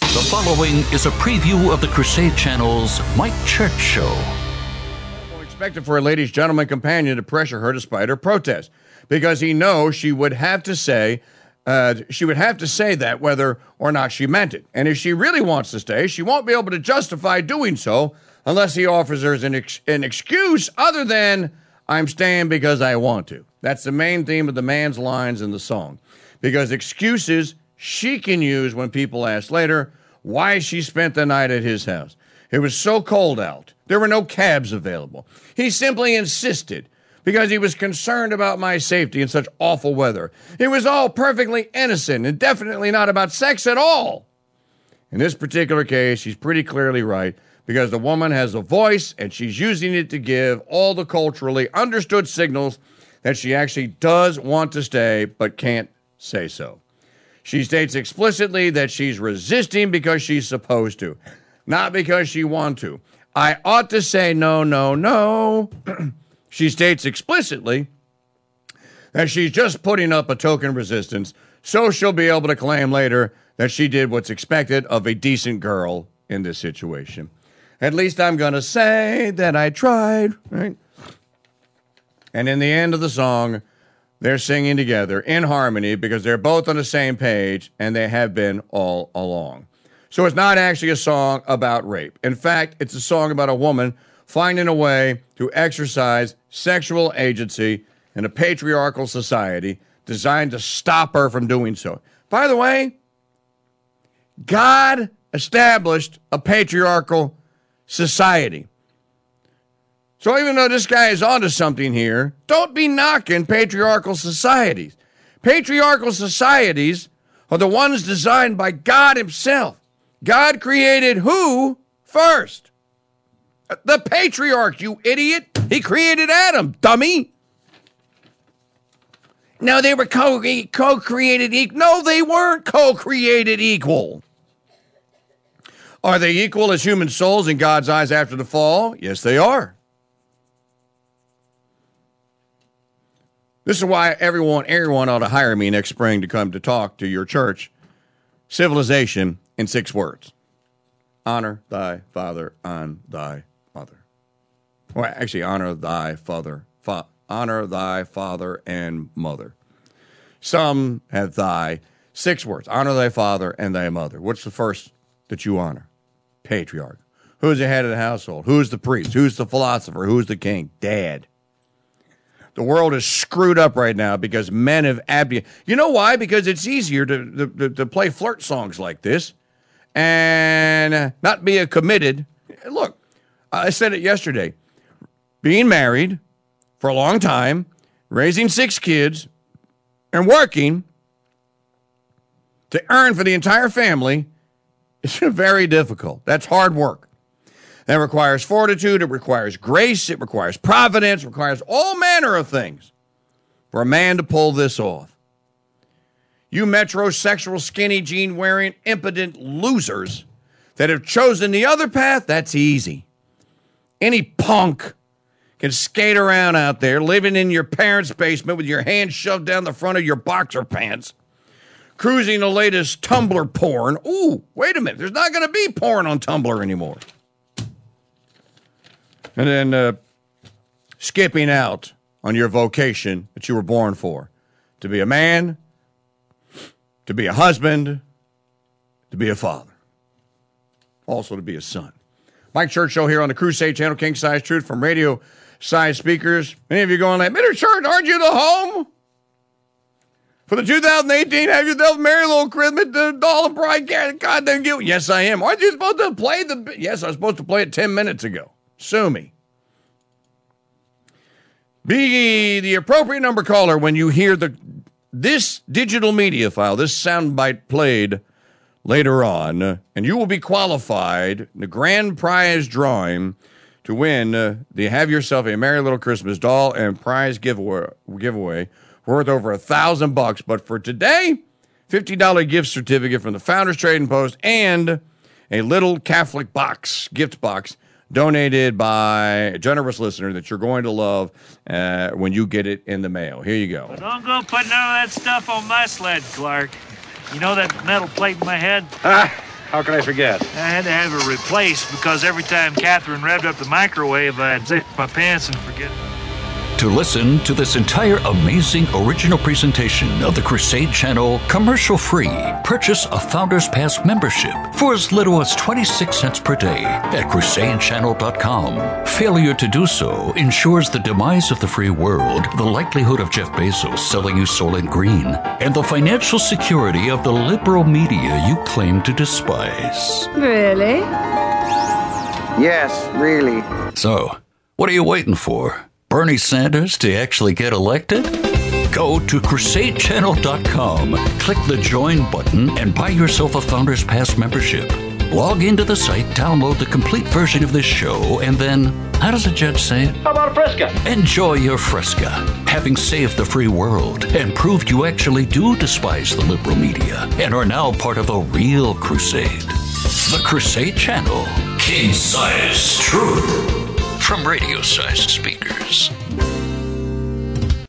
The following is a preview of the Crusade Channel's Mike Church Show. Expected for a lady's gentleman companion to pressure her despite her protest, because he knows she would have to say that whether or not she meant it. And if she really wants to stay, she won't be able to justify doing so unless he offers her an excuse other than, I'm staying because I want to. That's the main theme of the man's lines in the song. Because excuses she can use when people ask later why she spent the night at his house. It was so cold out. There were no cabs available. He simply insisted because he was concerned about my safety in such awful weather. It was all perfectly innocent and definitely not about sex at all. In this particular case, he's pretty clearly right because the woman has a voice and she's using it to give all the culturally understood signals that she actually does want to stay but can't say so. She states explicitly that she's resisting because she's supposed to, not because she wants to. I ought to say no, no, no. She states explicitly that she's just putting up a token resistance so she'll be able to claim later that she did what's expected of a decent girl in this situation. At least I'm going to say that I tried, right? And in the end of the song, they're singing together in harmony because they're both on the same page, and they have been all along. So it's not actually a song about rape. In fact, it's a song about a woman finding a way to exercise sexual agency in a patriarchal society designed to stop her from doing so. By the way, God established a patriarchal society. So even though this guy is onto something here, don't be knocking patriarchal societies. Patriarchal societies are the ones designed by God himself. God created who first? The patriarch, you idiot. He created Adam, dummy. No, they were co-created equal. No, they weren't co-created equal. Are they equal as human souls in God's eyes after the fall? Yes, they are. This is why everyone ought to hire me next spring to come to talk to your church. Civilization in 6 words. Honor thy father and thy mother. Well, actually, honor thy father and mother. Some have thy 6 words. Honor thy father and thy mother. What's the first that you honor? Patriarch. Who's the head of the household? Who's the priest? Who's the philosopher? Who's the king? Dad. The world is screwed up right now because men have abdicated. You know why? Because it's easier to play flirt songs like this and not be a committed. Look, I said it yesterday. Being married for a long time, raising 6 kids, and working to earn for the entire family is very difficult. That's hard work. That requires fortitude, it requires grace, it requires providence, it requires all manner of things for a man to pull this off. You metrosexual, skinny jean-wearing, impotent losers that have chosen the other path, that's easy. Any punk can skate around out there, living in your parents' basement with your hand shoved down the front of your boxer pants, cruising the latest Tumblr porn. Ooh, wait a minute, there's not going to be porn on Tumblr anymore. And then skipping out on your vocation that you were born for. To be a man, to be a husband, to be a father. Also to be a son. Mike Church Show here on the Crusade Channel, King Size Truth from radio size speakers. Many of you going like, Mr. Church, aren't you the home? For the 2018, have you dealt Merry Little Christmas, the Doll and Bride, God damn you. Yes, I am. Aren't you supposed to play the... Yes, I was supposed to play it 10 minutes ago. Sue me. Be the appropriate number caller when you hear this digital media file, this soundbite played later on, and you will be qualified in the grand prize drawing to win the Have Yourself a Merry Little Christmas doll and prize giveaway worth over $1,000. But for today, $50 gift certificate from the Founders Trading Post and a little Catholic gift box, donated by a generous listener that you're going to love when you get it in the mail. Here you go. Well, don't go put none of that stuff on my sled, Clark. You know that metal plate in my head? How can I forget? I had to have it replaced because every time Catherine revved up the microwave, I'd zip my pants and forget. To listen to this entire amazing original presentation of the Crusade Channel commercial-free, purchase a Founders Pass membership for as little as 26 cents per day at crusadechannel.com. Failure to do so ensures the demise of the free world, the likelihood of Jeff Bezos selling you Soylent Green, and the financial security of the liberal media you claim to despise. Really? Yes, really. So, what are you waiting for? Bernie Sanders to actually get elected? Go to crusadechannel.com, click the join button, and buy yourself a Founders Pass membership. Log into the site, download the complete version of this show, and then, how does the judge say it? How about a Fresca? Enjoy your Fresca, having saved the free world and proved you actually do despise the liberal media and are now part of a real crusade. The Crusade Channel, king-size truth. From radio-sized speakers.